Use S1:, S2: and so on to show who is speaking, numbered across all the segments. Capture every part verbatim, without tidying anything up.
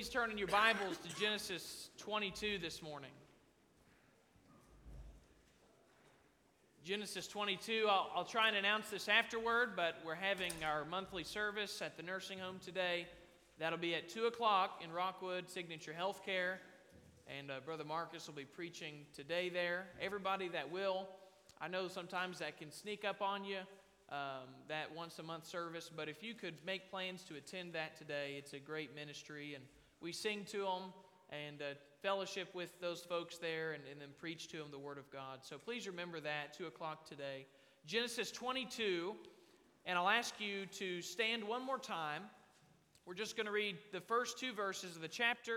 S1: please turn in your Bibles to Genesis twenty-two this morning. Genesis twenty-two, I'll, I'll try and announce this afterward, but we're having our monthly service at the nursing home today. That'll be at two o'clock in Rockwood, Signature Healthcare, and uh, Brother Marcus will be preaching today there. Everybody that will, I know sometimes that can sneak up on you, um, that once-a-month service, but if you could make plans to attend that today, it's a great ministry, and we sing to them and uh, fellowship with those folks there and, and then preach to them the Word of God. So please remember that, two o'clock today. Genesis twenty-two, and I'll ask you to stand one more time. We're just going to read the first two verses of the chapter.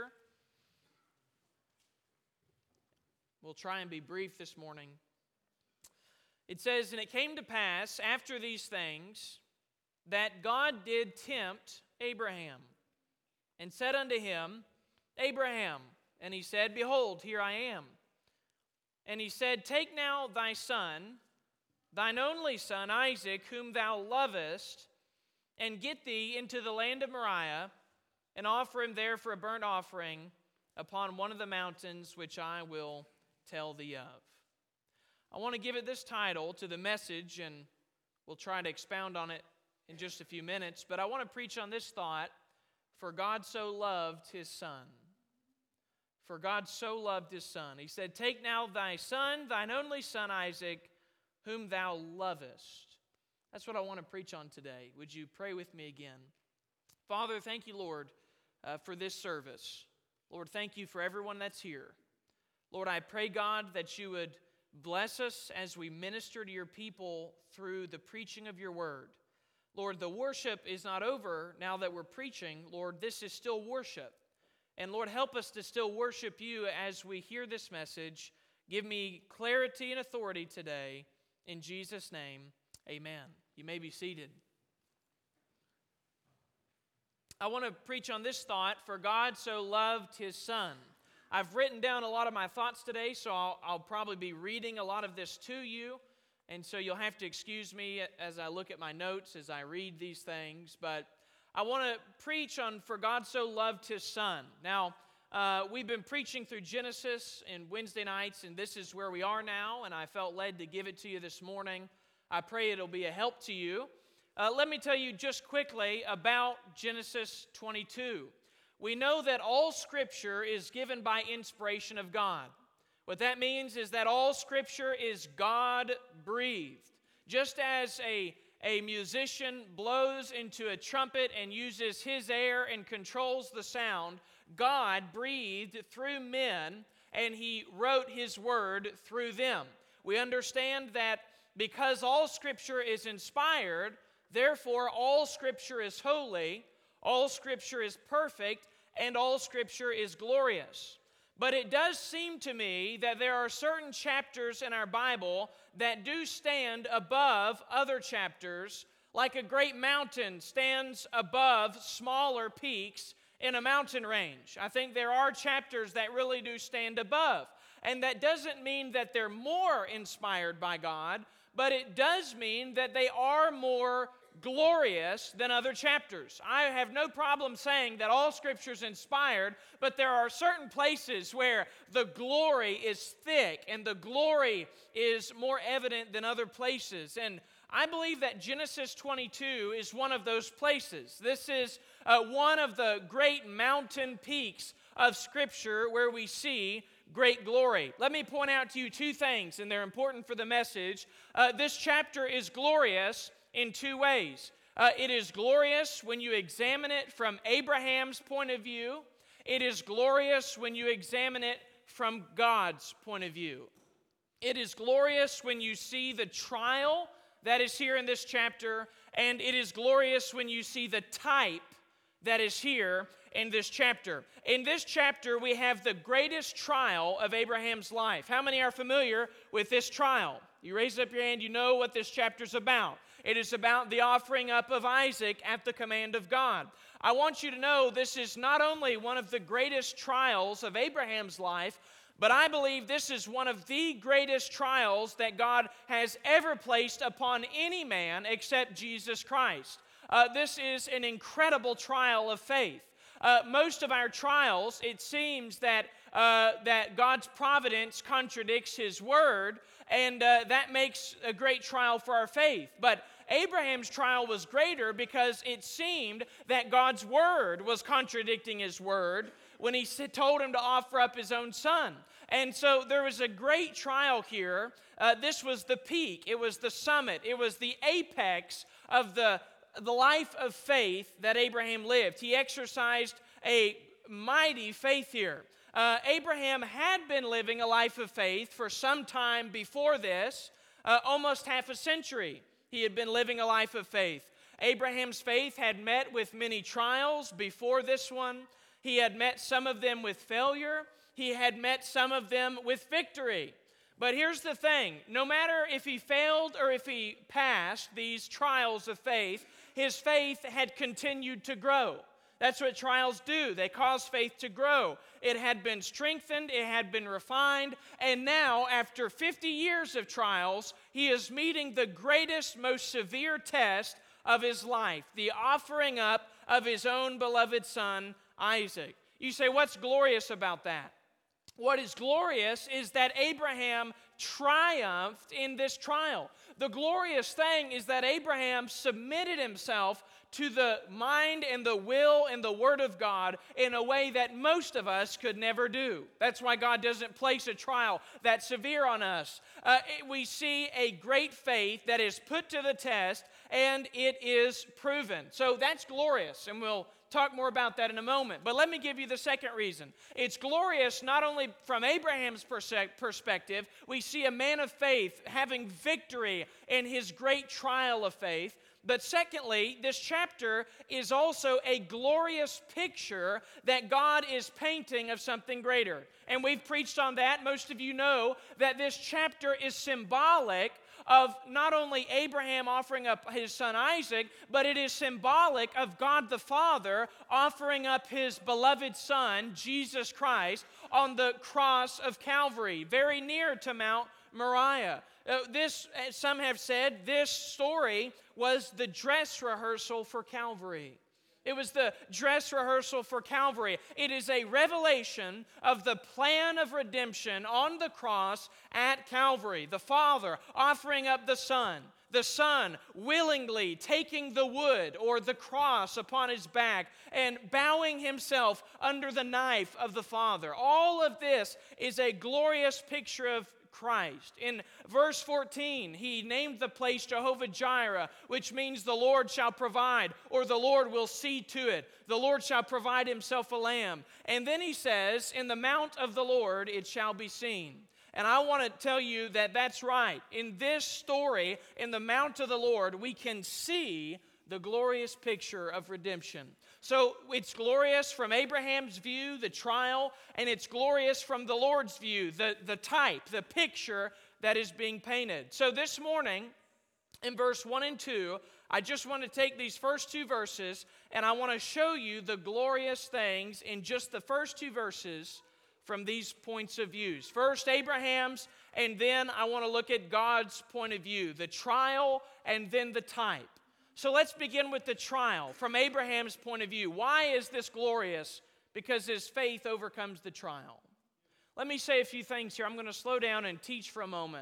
S1: We'll try and be brief this morning. It says, "And it came to pass after these things that God did tempt Abraham, and said unto him, Abraham, and he said, Behold, here I am. And he said, Take now thy son, thine only son Isaac, whom thou lovest, and get thee into the land of Moriah, and offer him there for a burnt offering upon one of the mountains which I will tell thee of." I want to give it this title to the message, and we'll try to expound on it in just a few minutes, but I want to preach on this thought: For God so loved his Son. For God so loved his Son. He said, Take now thy son, thine only son Isaac, whom thou lovest. That's what I want to preach on today. Would you pray with me again? Father, thank you, Lord, uh, for this service. Lord, thank you for everyone that's here. Lord, I pray, God, that you would bless us as we minister to your people through the preaching of your word. Lord, the worship is not over now that we're preaching. Lord, this is still worship. And Lord, help us to still worship you as we hear this message. Give me clarity and authority today. In Jesus' name, amen. You may be seated. I want to preach on this thought: For God so loved his Son. I've written down a lot of my thoughts today, so I'll, I'll probably be reading a lot of this to you. And so you'll have to excuse me as I look at my notes, as I read these things. But I want to preach on For God so loved his Son. Now, uh, we've been preaching through Genesis in Wednesday nights, and this is where we are now, and I felt led to give it to you this morning. I pray it'll be a help to you. Uh, let me tell you just quickly about Genesis twenty-two. We know that all Scripture is given by inspiration of God. What that means is that all Scripture is God-breathed. Just as a, a musician blows into a trumpet and uses his air and controls the sound, God breathed through men and he wrote his word through them. We understand that because all Scripture is inspired, therefore all Scripture is holy, all Scripture is perfect, and all Scripture is glorious. But it does seem to me that there are certain chapters in our Bible that do stand above other chapters, like a great mountain stands above smaller peaks in a mountain range. I think there are chapters that really do stand above. And that doesn't mean that they're more inspired by God, but it does mean that they are more glorious than other chapters. I have no problem saying that all Scripture is inspired, but there are certain places where the glory is thick and the glory is more evident than other places. And I believe that Genesis twenty-two is one of those places. This is uh, one of the great mountain peaks of Scripture where we see great glory. Let me point out to you two things, and they're important for the message. Uh, this chapter is glorious in two ways. Uh, it is glorious when you examine it from Abraham's point of view. It is glorious when you examine it from God's point of view. It is glorious when you see the trial that is here in this chapter, and it is glorious when you see the type that is here in this chapter. In this chapter, we have the greatest trial of Abraham's life. How many are familiar with this trial? You raise up your hand, you know what this chapter's about. It is about the offering up of Isaac at the command of God. I want you to know this is not only one of the greatest trials of Abraham's life, but I believe this is one of the greatest trials that God has ever placed upon any man except Jesus Christ. Uh, this is an incredible trial of faith. Uh, most of our trials, it seems that, uh, that God's providence contradicts His Word, and uh, that makes a great trial for our faith. But Abraham's trial was greater because it seemed that God's Word was contradicting His Word when He told him to offer up his own son. And so there was a great trial here. Uh, this was the peak. It was the summit. It was the apex of the, the life of faith that Abraham lived. He exercised a mighty faith here. Uh, Abraham had been living a life of faith for some time before this, uh, almost half a century. He had been living a life of faith. Abraham's faith had met with many trials before this one. He had met some of them with failure. He had met some of them with victory. But here's the thing. No matter if he failed or if he passed these trials of faith, his faith had continued to grow. That's what trials do. They cause faith to grow. It had been strengthened, it had been refined, and now, after fifty years of trials, he is meeting the greatest, most severe test of his life, the offering up of his own beloved son, Isaac. You say, what's glorious about that? What is glorious is that Abraham triumphed in this trial. The glorious thing is that Abraham submitted himself to the mind and the will and the Word of God in a way that most of us could never do. That's why God doesn't place a trial that severe on us. Uh, it, we see a great faith that is put to the test, and it is proven. So that's glorious, and we'll talk more about that in a moment. But let me give you the second reason. It's glorious not only from Abraham's perspective. We see a man of faith having victory in his great trial of faith. But secondly, this chapter is also a glorious picture that God is painting of something greater. And we've preached on that. Most of you know that this chapter is symbolic of not only Abraham offering up his son Isaac, but it is symbolic of God the Father offering up his beloved Son, Jesus Christ, on the cross of Calvary, very near to Mount Moriah. Uh, this, as some have said, this story was the dress rehearsal for Calvary. It was the dress rehearsal for Calvary. It is a revelation of the plan of redemption on the cross at Calvary. The Father offering up the Son. The Son willingly taking the wood or the cross upon his back and bowing himself under the knife of the Father. All of this is a glorious picture of Christ. In verse fourteen, he named the place Jehovah Jireh, which means the Lord shall provide, or the Lord will see to it. The Lord shall provide himself a lamb. And then he says, in the mount of the Lord it shall be seen. And I want to tell you that that's right. In this story, in the mount of the Lord, we can see the glorious picture of redemption. So it's glorious from Abraham's view, the trial, and it's glorious from the Lord's view, the, the type, the picture that is being painted. So this morning, in verse one and two, I just want to take these first two verses, and I want to show you the glorious things in just the first two verses from these points of view. First, Abraham's, and then I want to look at God's point of view, the trial, and then the type. So let's begin with the trial from Abraham's point of view. Why is this glorious? Because his faith overcomes the trial. Let me say a few things here. I'm going to slow down and teach for a moment.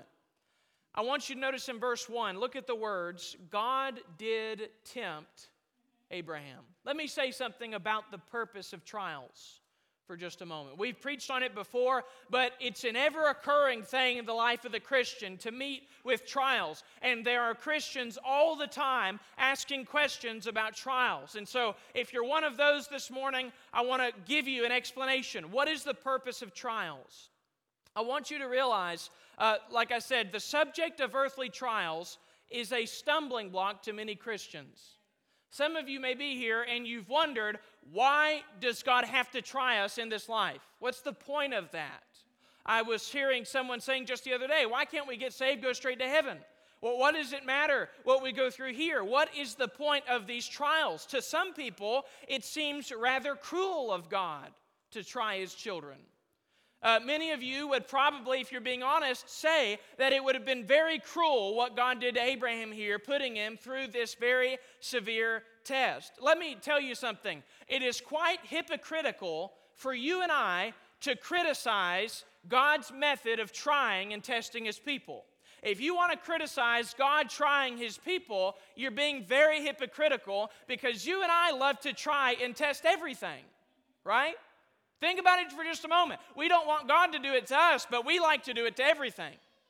S1: I want you to notice in verse one, look at the words, God did tempt Abraham. Let me say something about the purpose of trials for just a moment. We've preached on it before, but it's an ever-occurring thing in the life of the Christian to meet with trials. And there are Christians all the time asking questions about trials. And so if you're one of those this morning, I want to give you an explanation. What is the purpose of trials? I want you to realize, uh, like I said, the subject of earthly trials is a stumbling block to many Christians. Some of you may be here and you've wondered, why does God have to try us in this life? What's the point of that? I was hearing someone saying just the other day, why can't we get saved, go straight to heaven? Well, what does it matter what we go through here? What is the point of these trials? To some people, it seems rather cruel of God to try his children. Uh, many of you would probably, if you're being honest, say that it would have been very cruel what God did to Abraham here, putting him through this very severe test. Let me tell you something. It is quite hypocritical for you and I to criticize God's method of trying and testing His people. If you want to criticize God trying His people, you're being very hypocritical, because you and I love to try and test everything, right? Think about it for just a moment. We don't want God to do it to us, but we like to do it to everything.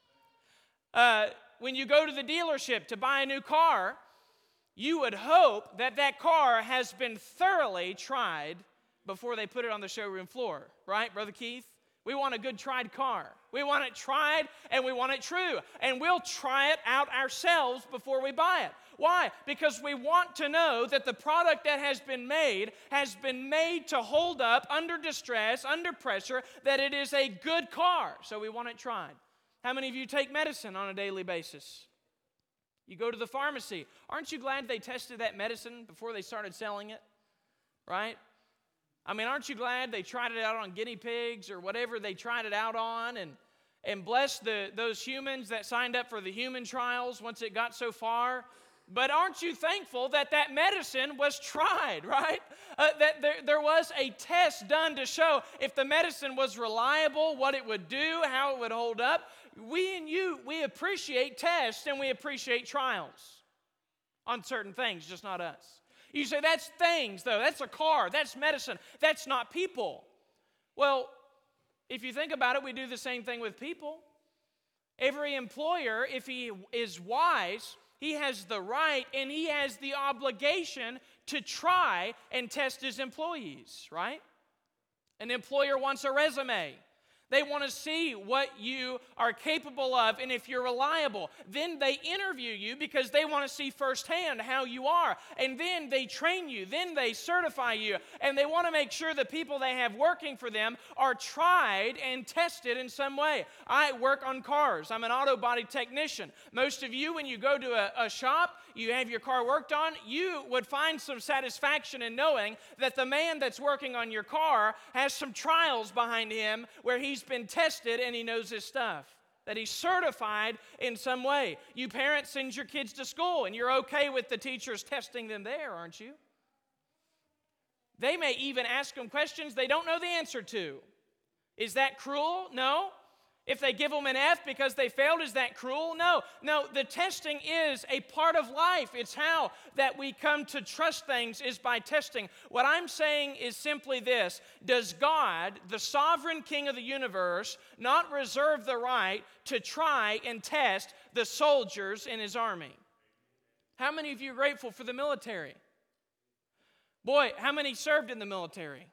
S1: Uh, when you go to the dealership to buy a new car, you would hope that that car has been thoroughly tried before they put it on the showroom floor, right, Brother Keith? We want a good tried car. We want it tried and we want it true. And we'll try it out ourselves before we buy it. Why? Because we want to know that the product that has been made has been made to hold up under distress, under pressure, that it is a good car. So we want it tried. How many of you take medicine on a daily basis? You go to the pharmacy. Aren't you glad they tested that medicine before they started selling it? Right? I mean, aren't you glad they tried it out on guinea pigs or whatever they tried it out on? And, and bless the, those humans that signed up for the human trials once it got so far. But aren't you thankful that that medicine was tried, right? Uh, that there, there was a test done to show if the medicine was reliable, what it would do, how it would hold up. We and you, we appreciate tests and we appreciate trials on certain things, just not us. You say, that's things, though. That's a car. That's medicine. That's not people. Well, if you think about it, we do the same thing with people. Every employer, if he is wise, he has the right and he has the obligation to try and test his employees, right? An employer wants a resume. They want to see what you are capable of and if you're reliable. Then they interview you because they want to see firsthand how you are. And then they train you. Then they certify you. And they want to make sure the people they have working for them are tried and tested in some way. I work on cars. I'm an auto body technician. Most of you, when you go to a, a shop, you have your car worked on, you would find some satisfaction in knowing that the man that's working on your car has some trials behind him where he's been tested and he knows his stuff, that he's certified in some way. You parents send your kids to school and you're okay with the teachers testing them there, aren't you? They may even ask them questions they don't know the answer to. Is that cruel? No. If they give them an F because they failed, is that cruel? No. No, the testing is a part of life. It's how that we come to trust things is by testing. What I'm saying is simply this. Does God, the sovereign King of the universe, not reserve the right to try and test the soldiers in His army? How many of you are grateful for the military? Boy, how many served in the military?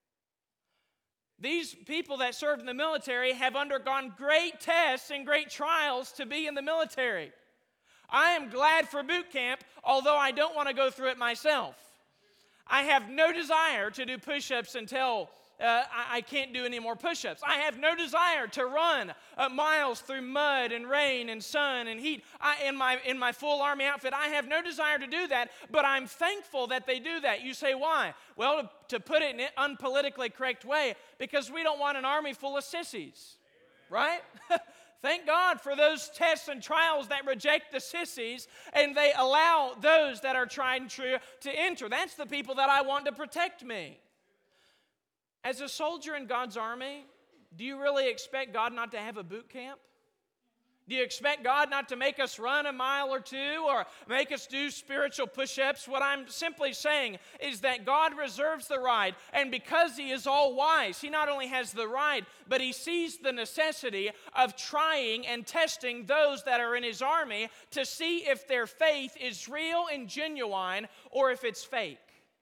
S1: These people that served in the military have undergone great tests and great trials to be in the military. I am glad for boot camp, although I don't want to go through it myself. I have no desire to do push-ups until uh, I, I can't do any more push-ups. I have no desire to run uh, miles through mud and rain and sun and heat. I, in my in my full Army outfit, I have no desire to do that, but I'm thankful that they do that. You say, why? Well, to, to put it in an unpolitically correct way, because we don't want an army full of sissies, right? Thank God for those tests and trials that reject the sissies and they allow those that are tried and true to enter. That's the people that I want to protect me. As a soldier in God's army, do you really expect God not to have a boot camp? Do you expect God not to make us run a mile or two or make us do spiritual push-ups? What I'm simply saying is that God reserves the right, and because He is all-wise, He not only has the right, but He sees the necessity of trying and testing those that are in His army to see if their faith is real and genuine or if it's fake.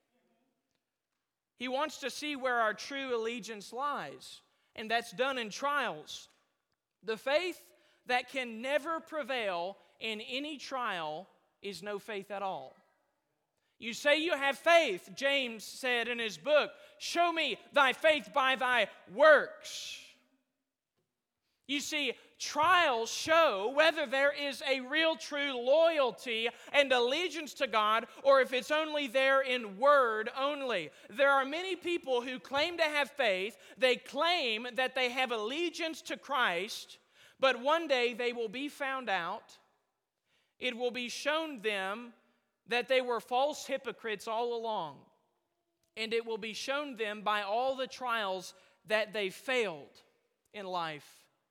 S1: He wants to see where our true allegiance lies, and that's done in trials. The faith that can never prevail in any trial is no faith at all. You say you have faith, James said in his book, show me thy faith by thy works. You see, Trials show whether there is a real true loyalty and allegiance to God, or if it's only there in word only. There are many people who claim to have faith. They claim that they have allegiance to Christ, but one day they will be found out. It will be shown them that they were false hypocrites all along. And it will be shown them by all the trials that they failed in life.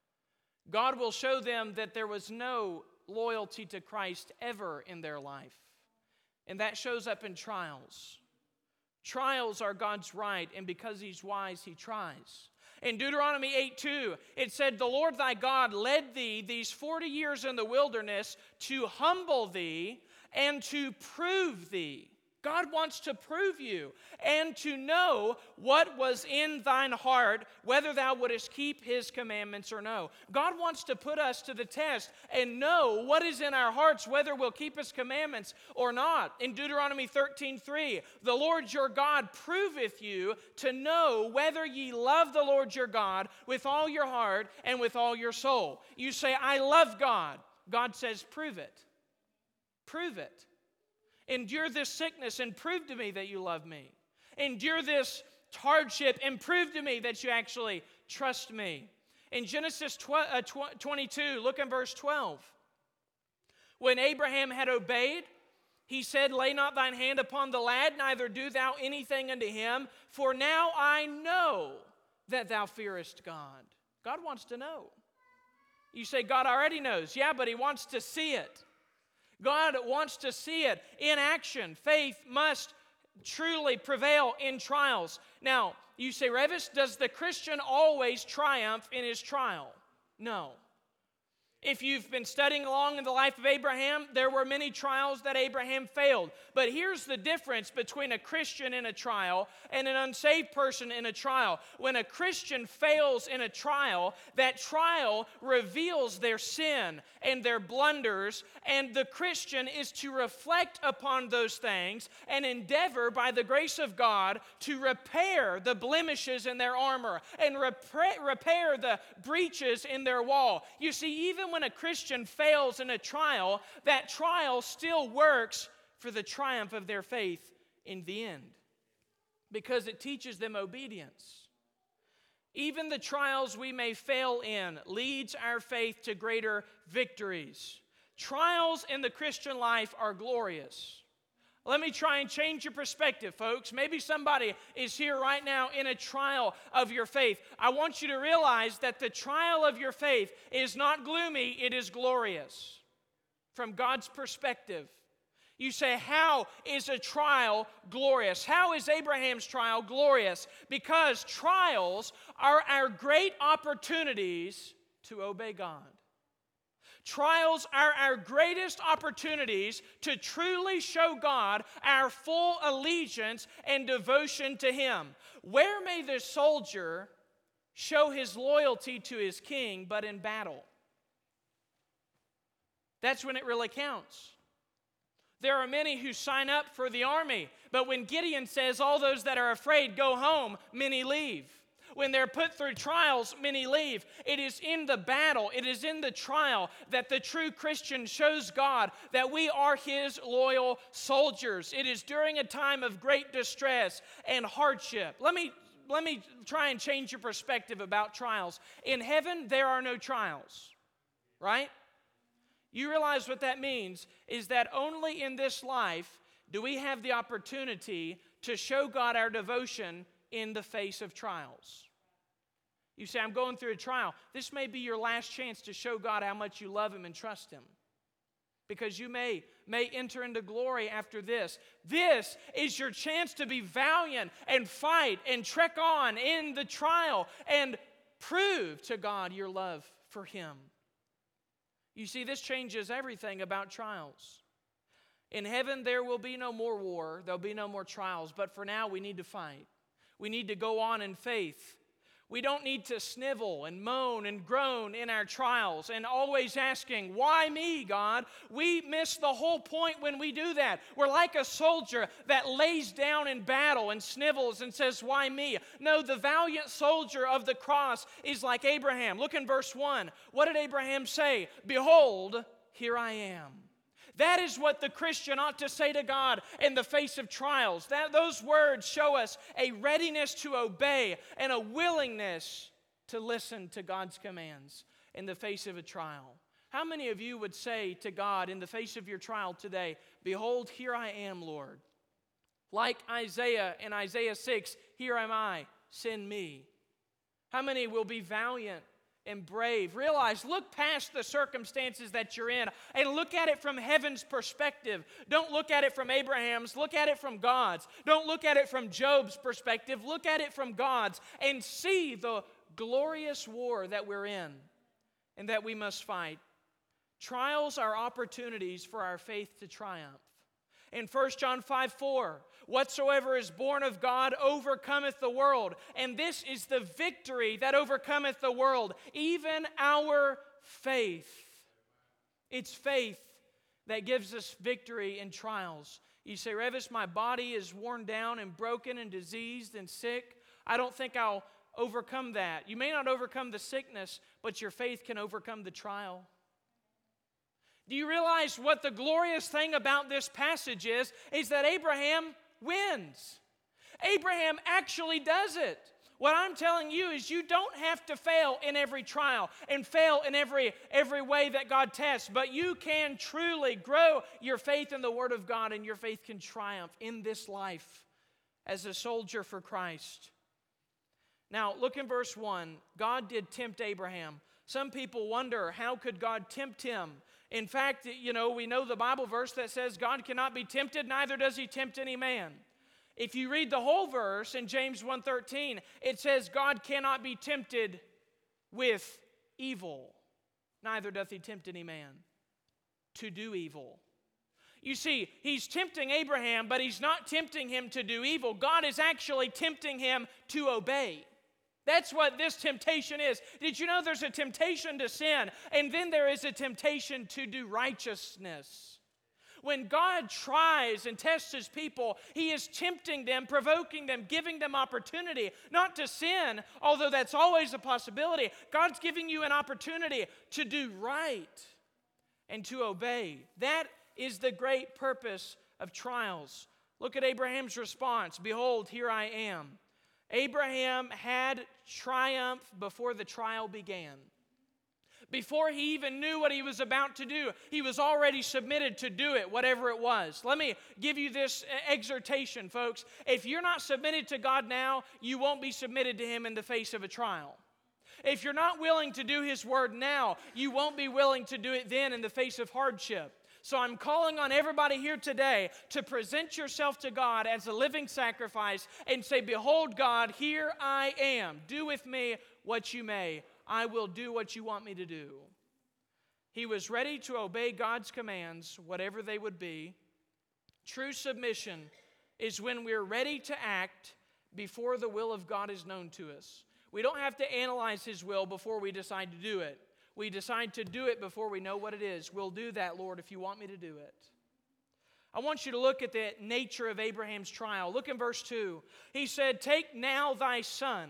S1: God will show them that there was no loyalty to Christ ever in their life. And that shows up in trials. Trials are God's right, and because He's wise, He tries. In Deuteronomy eight two, it said, "The Lord thy God led thee these forty years in the wilderness to humble thee and to prove thee." God wants to prove you and to know what was in thine heart, whether thou wouldest keep His commandments or no. God wants to put us to the test and know what is in our hearts, whether we'll keep His commandments or not. In Deuteronomy thirteen three, "The Lord your God proveth you to know whether ye love the Lord your God with all your heart and with all your soul." You say, "I love God." God says, "Prove it. Prove it. Endure this sickness and prove to me that you love me. Endure this hardship and prove to me that you actually trust me." In Genesis twenty-two, look in verse twelve. When Abraham had obeyed, he said, "Lay not thine hand upon the lad, neither do thou anything unto him, for now I know that thou fearest God." God wants to know. You say, "God already knows." Yeah, but He wants to see it. God wants to see it in action. Faith must truly prevail in trials. Now, you say, "Revis, does the Christian always triumph in his trial?" No. If you've been studying along in the life of Abraham, there were many trials that Abraham failed. But here's the difference between a Christian in a trial and an unsaved person in a trial. When a Christian fails in a trial, that trial reveals their sin and their blunders, and the Christian is to reflect upon those things and endeavor by the grace of God to repair the blemishes in their armor and repair, repair the breaches in their wall. You see, even when a Christian fails in a trial, that trial still works for the triumph of their faith in the end, because it teaches them obedience. Even the trials we may fail in leads our faith to greater victories. Trials in the Christian life are glorious. Let me try and change your perspective, folks. Maybe somebody is here right now in a trial of your faith. I want you to realize that the trial of your faith is not gloomy, it is glorious from God's perspective. You say, "How is a trial glorious?" How is Abraham's trial glorious? Because trials are our great opportunities to obey God. Trials are our greatest opportunities to truly show God our full allegiance and devotion to Him. Where may the soldier show his loyalty to his king but in battle? That's when it really counts. There are many who sign up for the army, but when Gideon says, "All those that are afraid, go home," many leave. When they're put through trials, many leave. It is in the battle, it is in the trial that the true Christian shows God that we are His loyal soldiers. It is during a time of great distress and hardship. Let me, let me try and change your perspective about trials. In heaven, there are no trials, right? You realize what that means is that only in this life do we have the opportunity to show God our devotion in the face of trials. You say, "I'm going through a trial." This may be your last chance to show God how much you love Him and trust Him, because you may, may enter into glory after this. This is your chance to be valiant and fight and trek on in the trial and prove to God your love for Him. You see, this changes everything about trials. In heaven, there will be no more war. There'll be no more trials. But for now, we need to fight. We need to go on in faith. We don't need to snivel and moan and groan in our trials and always asking, why me, God? We miss the whole point when we do that. We're like a soldier that lays down in battle and snivels and says, why me? No, the valiant soldier of the cross is like Abraham. Look in verse one. What did Abraham say? Behold, here I am. That is what the Christian ought to say to God in the face of trials. That, those words show us a readiness to obey and a willingness to listen to God's commands in the face of a trial. How many of you would say to God in the face of your trial today, behold, here I am, Lord. Like Isaiah in Isaiah six, here am I, send me. How many will be valiant and brave? Realize, look past the circumstances that you're in and look at it from heaven's perspective. Don't look at it from Abraham's, look at it from God's. Don't look at it from Job's perspective, look at it from God's and see the glorious war that we're in and that we must fight. Trials are opportunities for our faith to triumph. In First John five four, whatsoever is born of God overcometh the world. And this is the victory that overcometh the world, even our faith. It's faith that gives us victory in trials. You say, Revis, my body is worn down and broken and diseased and sick. I don't think I'll overcome that. You may not overcome the sickness, but your faith can overcome the trial. Do you realize what the glorious thing about this passage is? Is that Abraham wins. Abraham actually does it. What I'm telling you is you don't have to fail in every trial and fail in every, every way that God tests, but you can truly grow your faith in the Word of God, and your faith can triumph in this life as a soldier for Christ. Now, look in verse one. God did tempt Abraham. Some people wonder, how could God tempt him? In fact, you know, we know the Bible verse that says God cannot be tempted, neither does he tempt any man. If you read the whole verse in James one thirteen, it says God cannot be tempted with evil, neither doth he tempt any man to do evil. You see, he's tempting Abraham, but he's not tempting him to do evil. God is actually tempting him to obey. That's what this temptation is. Did you know there's a temptation to sin, and then there is a temptation to do righteousness? When God tries and tests his people, he is tempting them, provoking them, giving them opportunity, not to sin, although that's always a possibility. God's giving you an opportunity to do right and to obey. That is the great purpose of trials. Look at Abraham's response. Behold, here I am. Abraham had triumph before the trial began. Before he even knew what he was about to do, he was already submitted to do it, whatever it was. Let me give you this exhortation, folks. If you're not submitted to God now, you won't be submitted to him in the face of a trial. If you're not willing to do his word now, you won't be willing to do it then in the face of hardship. So I'm calling on everybody here today to present yourself to God as a living sacrifice and say, behold, God, here I am. Do with me what you may. I will do what you want me to do. He was ready to obey God's commands, whatever they would be. True submission is when we're ready to act before the will of God is known to us. We don't have to analyze his will before we decide to do it. We decide to do it before we know what it is. We'll do that, Lord, if you want me to do it. I want you to look at the nature of Abraham's trial. Look in verse two. He said, take now thy son,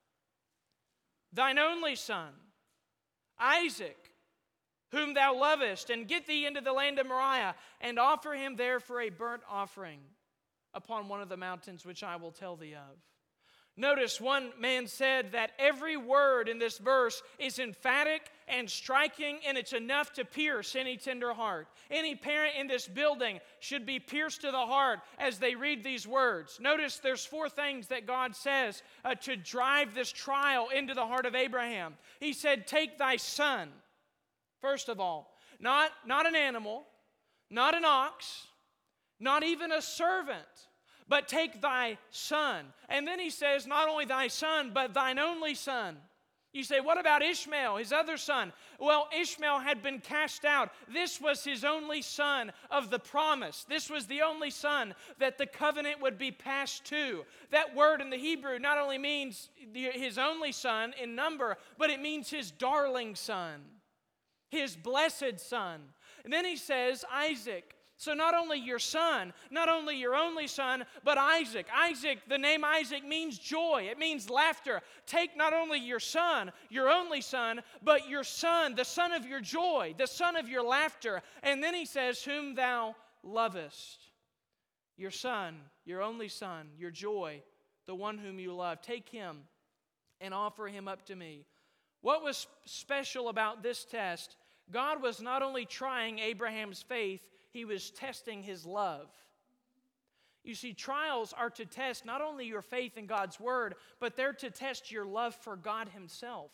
S1: thine only son, Isaac, whom thou lovest, and get thee into the land of Moriah, and offer him there for a burnt offering upon one of the mountains which I will tell thee of. Notice one man said that every word in this verse is emphatic and striking, and it's enough to pierce any tender heart. Any parent in this building should be pierced to the heart as they read these words. Notice there's four things that God says uh, to drive this trial into the heart of Abraham. He said, take thy son. First of all, not, not an animal, not an ox, not even a servant, but take thy son. And then he says, not only thy son, but thine only son. You say, what about Ishmael, his other son? Well, Ishmael had been cast out. This was his only son of the promise. This was the only son that the covenant would be passed to. That word in the Hebrew not only means his only son in number, but it means his darling son, his blessed son. And then he says, Isaac. So not only your son, not only your only son, but Isaac. Isaac, the name Isaac means joy. It means laughter. Take not only your son, your only son, but your son, the son of your joy, the son of your laughter. And then he says, whom thou lovest. Your son, your only son, your joy, the one whom you love. Take him and offer him up to me. What was special about this test? God was not only trying Abraham's faith, He was testing his love. You see, trials are to test not only your faith in God's word, but they're to test your love for God himself.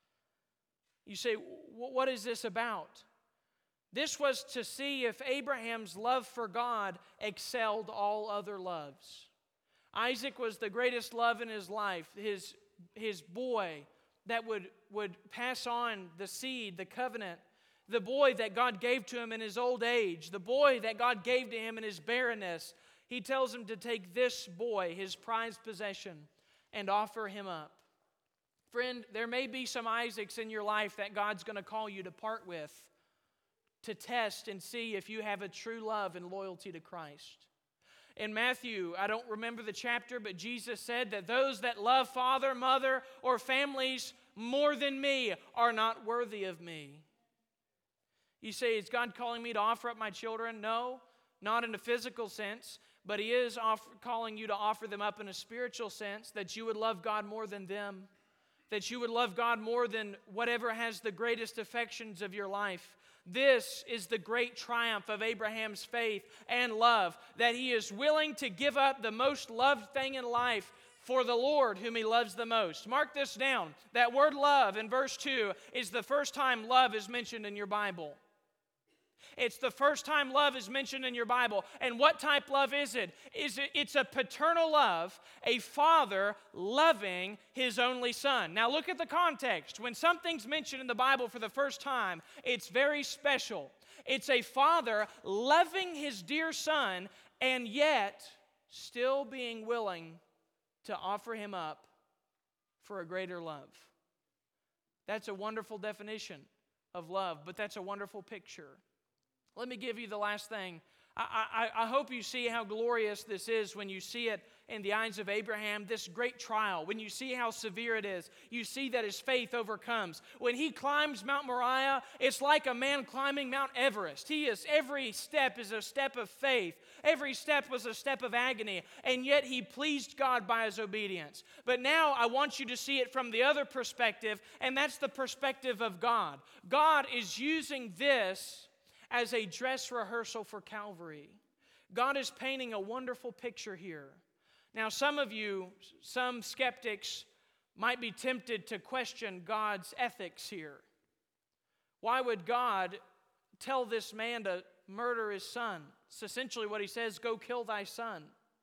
S1: You say, what is this about? This was to see if Abraham's love for God excelled all other loves. Isaac was the greatest love in his life, his, his boy that would, would pass on the seed, the covenant. The boy that God gave to him in his old age, the boy that God gave to him in his barrenness. He tells him to take this boy, his prized possession, and offer him up. Friend, there may be some Isaacs in your life that God's going to call you to part with, to test and see if you have a true love and loyalty to Christ. In Matthew, I don't remember the chapter, but Jesus said that those that love father, mother, or families more than me are not worthy of me. You say, is God calling me to offer up my children? No, not in a physical sense, but He is offer, calling you to offer them up in a spiritual sense, that you would love God more than them, that you would love God more than whatever has the greatest affections of your life. This is the great triumph of Abraham's faith and love, that he is willing to give up the most loved thing in life for the Lord whom he loves the most. Mark this down. That word love in verse two is the first time love is mentioned in your Bible. It's the first time love is mentioned in your Bible. And what type love is it? Is it it's a paternal love, a father loving his only son. Now look at the context. When something's mentioned in the Bible for the first time, it's very special. It's a father loving his dear son and yet still being willing to offer him up for a greater love. That's a wonderful definition of love, but that's a wonderful picture. Let me give you the last thing. I, I, I hope you see how glorious this is when you see it in the eyes of Abraham, this great trial. When you see how severe it is, you see that his faith overcomes. When he climbs Mount Moriah, it's like a man climbing Mount Everest. He is, every step is a step of faith. Every step was a step of agony, and yet he pleased God by his obedience. But now I want you to see it from the other perspective, and that's the perspective of God. God is using this as a dress rehearsal for Calvary. God is painting a wonderful picture here. Now, some of you, some skeptics, might be tempted to question God's ethics here. Why would God tell this man to murder his son? It's essentially what he says, go kill thy son.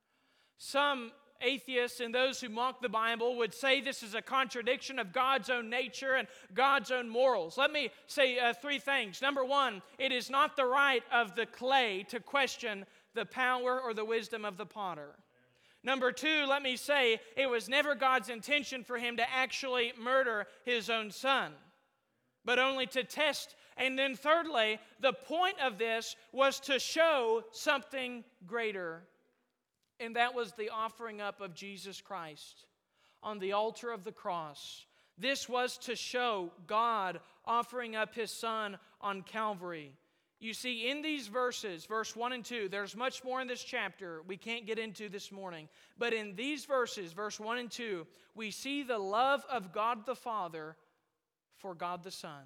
S1: Some atheists and those who mock the Bible would say this is a contradiction of God's own nature and God's own morals. Let me say uh, three things. Number one, it is not the right of the clay to question the power or the wisdom of the potter. Number two, let me say, it was never God's intention for him to actually murder his own son, but only to test. And then thirdly, the point of this was to show something greater. And that was the offering up of Jesus Christ on the altar of the cross. This was to show God offering up His Son on Calvary. You see, in these verses, verse one and two, there's much more in this chapter we can't get into this morning. But in these verses, verse one and two, we see the love of God the Father for God the Son.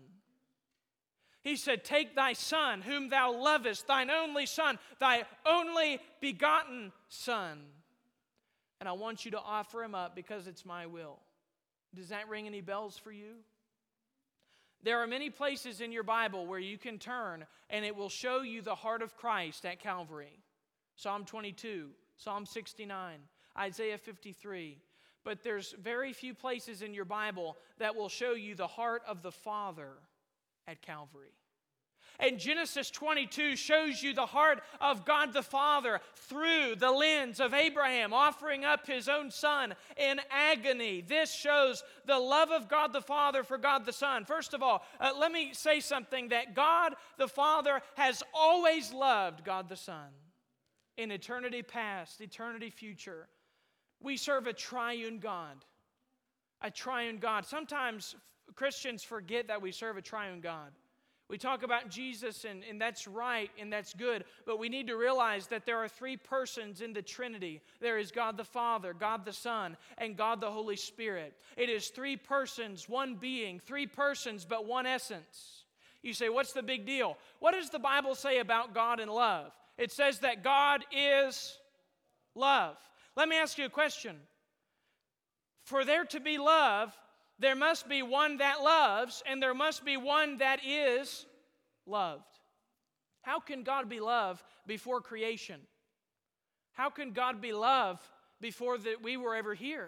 S1: He said, take thy son, whom thou lovest, thine only son, thy only begotten son. And I want you to offer him up because it's my will. Does that ring any bells for you? There are many places in your Bible where you can turn and it will show you the heart of Christ at Calvary. Psalm twenty-two, Psalm sixty-nine, Isaiah fifty-three. But there's very few places in your Bible that will show you the heart of the Father at Calvary. And Genesis twenty-two shows you the heart of God the Father through the lens of Abraham offering up his own son in agony. This shows the love of God the Father for God the Son. First of all, uh, let me say something, that God the Father has always loved God the Son. In eternity past, eternity future, we serve a triune God. A triune God. Sometimes Christians forget that we serve a triune God. We talk about Jesus, and, and that's right, and that's good, but we need to realize that there are three persons in the Trinity. There is God the Father, God the Son, and God the Holy Spirit. It is three persons, one being, three persons, but one essence. You say, what's the big deal? What does the Bible say about God and love? It says that God is love. Let me ask you a question. For there to be love, there must be one that loves, and there must be one that is loved. How can God be love before creation? How can God be love before that we were ever here?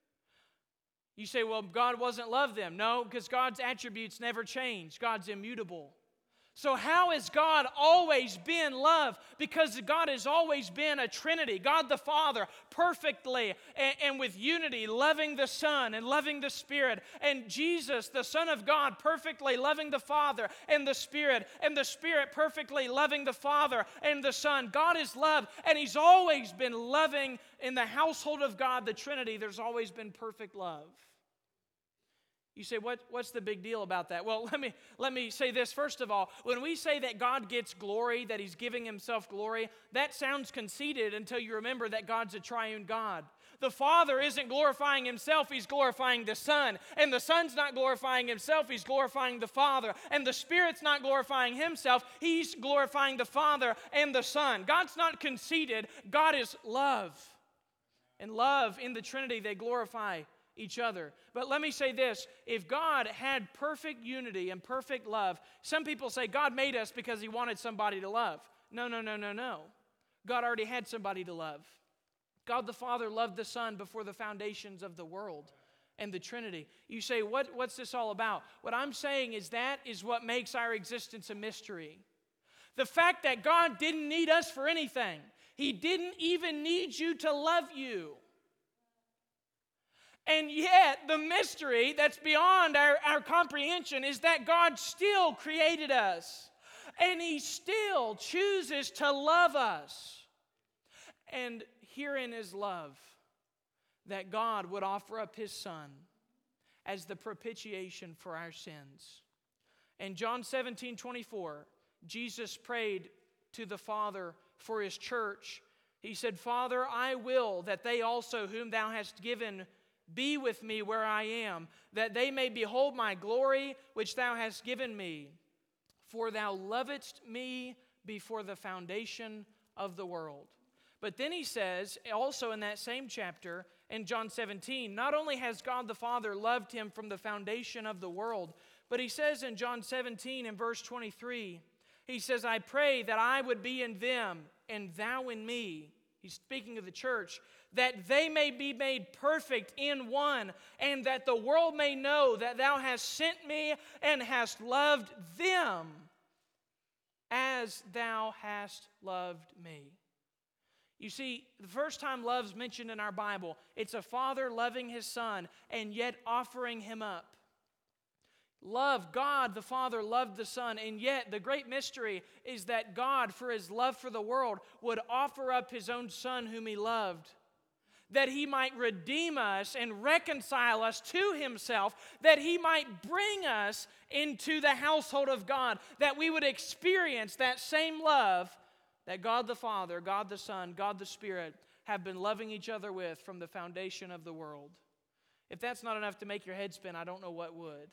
S1: You say, well, God wasn't love then. No, because God's attributes never change. God's immutable. So how has God always been love? Because God has always been a Trinity. God the Father perfectly and, and with unity loving the Son and loving the Spirit. And Jesus, the Son of God, perfectly loving the Father and the Spirit. And the Spirit perfectly loving the Father and the Son. God is love, and He's always been loving. In the household of God, the Trinity, there's always been perfect love. You say, what, what's the big deal about that? Well, let me, let me say this. First of all, when we say that God gets glory, that He's giving Himself glory, that sounds conceited until you remember that God's a triune God. The Father isn't glorifying Himself, He's glorifying the Son. And the Son's not glorifying Himself, He's glorifying the Father. And the Spirit's not glorifying Himself, He's glorifying the Father and the Son. God's not conceited, God is love. And love in the Trinity, they glorify each other. But let me say this, if God had perfect unity and perfect love, some people say God made us because He wanted somebody to love. No, no, no, no, no. God already had somebody to love. God the Father loved the Son before the foundations of the world and the Trinity. You say, what, what's this all about? What I'm saying is that is what makes our existence a mystery. The fact that God didn't need us for anything. He didn't even need you to love you. And yet, the mystery that's beyond our, our comprehension is that God still created us. And He still chooses to love us. And herein is love, that God would offer up His Son as the propitiation for our sins. In John seventeen twenty-four, Jesus prayed to the Father for His church. He said, Father, I will that they also whom Thou hast given be with me where I am, that they may behold my glory which Thou hast given me. For Thou lovedst me before the foundation of the world. But then He says, also in that same chapter, in John seventeen, not only has God the Father loved Him from the foundation of the world, but He says in John seventeen in verse twenty-three, He says, I pray that I would be in them and Thou in me. He's speaking of the church, that they may be made perfect in one, and that the world may know that Thou hast sent me and hast loved them as Thou hast loved me. You see, the first time love's mentioned in our Bible, it's a father loving his son and yet offering him up. Love, God the Father loved the Son, and yet the great mystery is that God, for His love for the world, would offer up His own Son whom He loved, that He might redeem us and reconcile us to Himself, that He might bring us into the household of God, that we would experience that same love that God the Father, God the Son, God the Spirit have been loving each other with from the foundation of the world. If that's not enough to make your head spin, I don't know what would.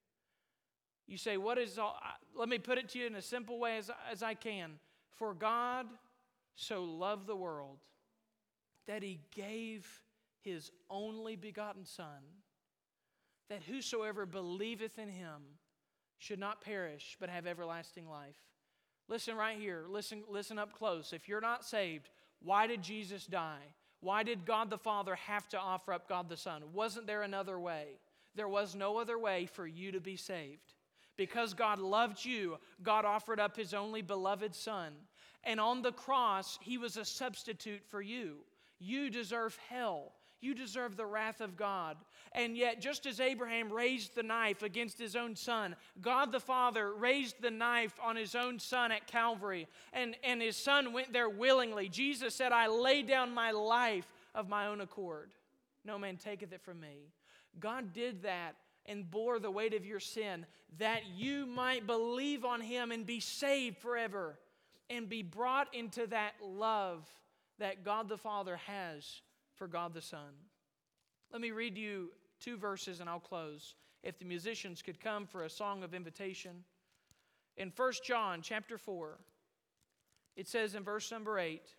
S1: You say, what is all, let me put it to you in a simple way as, as I can. For God so loved the world that He gave His only begotten Son, that whosoever believeth in Him should not perish, but have everlasting life. Listen right here. Listen, listen up close. If you're not saved, why did Jesus die? Why did God the Father have to offer up God the Son? Wasn't there another way? There was no other way for you to be saved. Because God loved you, God offered up His only beloved Son. And on the cross, He was a substitute for you. You deserve hell. You deserve the wrath of God. And yet, just as Abraham raised the knife against his own son, God the Father raised the knife on His own Son at Calvary. And, and His Son went there willingly. Jesus said, I lay down my life of my own accord. No man taketh it from me. God did that and bore the weight of your sin, that you might believe on Him and be saved forever and be brought into that love that God the Father has for God the Son. Let me read you two verses and I'll close. If the musicians could come for a song of invitation. In First John chapter four, it says in verse number eight,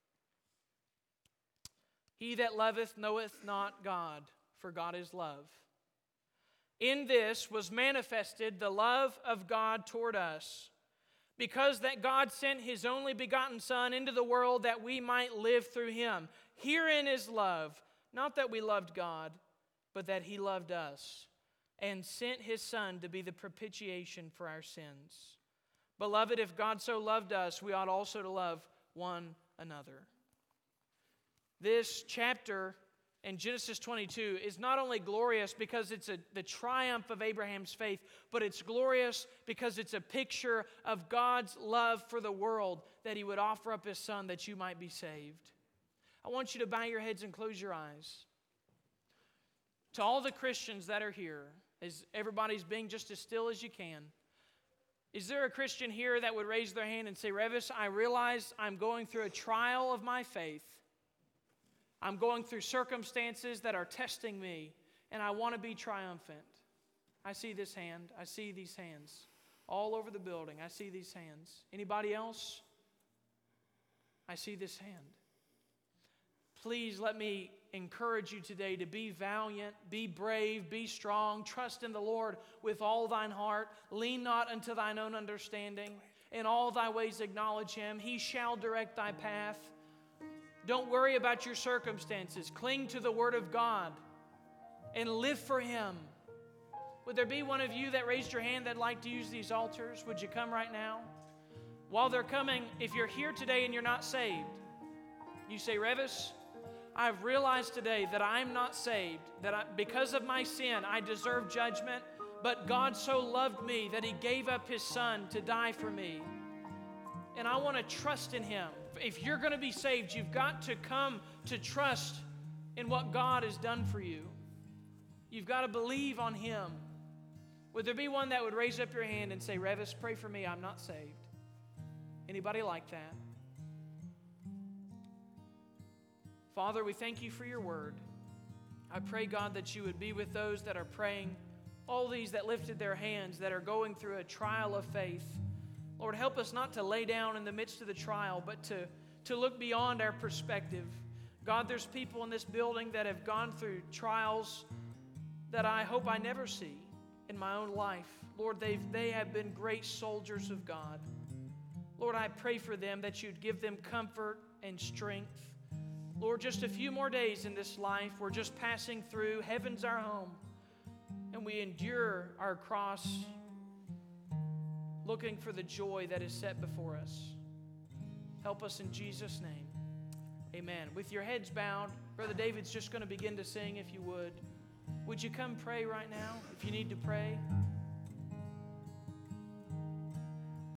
S1: He that loveth knoweth not God, for God is love. In this was manifested the love of God toward us, because that God sent His only begotten Son into the world that we might live through Him. Herein is love, not that we loved God, but that He loved us and sent His Son to be the propitiation for our sins. Beloved, if God so loved us, we ought also to love one another. This chapter in Genesis twenty-two is not only glorious because it's a, the triumph of Abraham's faith, but it's glorious because it's a picture of God's love for the world, that He would offer up His Son that you might be saved. I want you to bow your heads and close your eyes. To all the Christians that are here, as everybody's being just as still as you can, is there a Christian here that would raise their hand and say, Revis, I realize I'm going through a trial of my faith. I'm going through circumstances that are testing me, and I want to be triumphant. I see this hand. I see these hands. All over the building, I see these hands. Anybody else? I see this hand. Please let me encourage you today to be valiant, be brave, be strong, trust in the Lord with all thine heart. Lean not unto thine own understanding. In all thy ways acknowledge Him. He shall direct thy path. Don't worry about your circumstances. Cling to the Word of God and live for Him. Would there be one of you that raised your hand that'd like to use these altars? Would you come right now? While they're coming, if you're here today and you're not saved, you say, Revis, I've realized today that I'm not saved, that I, because of my sin, I deserve judgment, but God so loved me that He gave up His Son to die for me. And I want to trust in Him. If you're going to be saved, you've got to come to trust in what God has done for you. You've got to believe on Him. Would there be one that would raise up your hand and say, Revis, pray for me, I'm not saved? Anybody like that? Father, we thank You for Your word. I pray, God, that You would be with those that are praying, all these that lifted their hands, that are going through a trial of faith. Lord, help us not to lay down in the midst of the trial, but to, to look beyond our perspective. God, there's people in this building that have gone through trials that I hope I never see in my own life. Lord, they've, they have been great soldiers of God. Lord, I pray for them that You'd give them comfort and strength. Lord, just a few more days in this life. We're just passing through. Heaven's our home. And we endure our cross, looking for the joy that is set before us. Help us in Jesus' name. Amen. With your heads bowed, Brother David's just going to begin to sing, if you would. Would you come pray right now if you need to pray?